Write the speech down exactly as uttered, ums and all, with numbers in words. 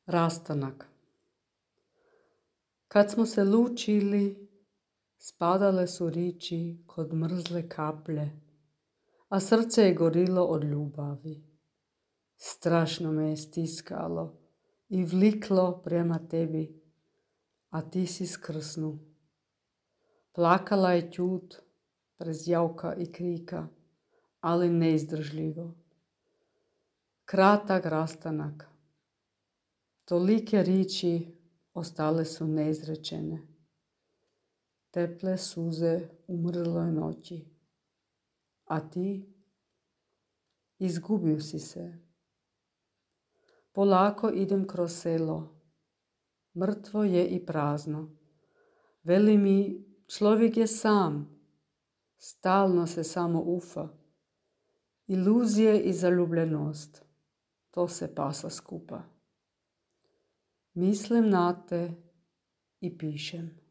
Rastanak. Kad smo se lučili, spadale su riči kod mrzle kaplje, a srce je gorilo od ljubavi. Strašno me je stiskalo i vliklo prema tebi, a ti si skrsnu. Plakala je ćut, prez jauka i krika, ali neizdržljivo. Kratak rastanak. Tolike riči ostale su neizrečene. Teple suze u mrzloj noći. A ti? Izgubio si se. Polako idem kroz selo. Mrtvo je i prazno. Veli mi, čovjek je sam. Stalno se samo ufa. Iluzije i zaljubljenost. To se pasa skupa. Mislim na te i pišem.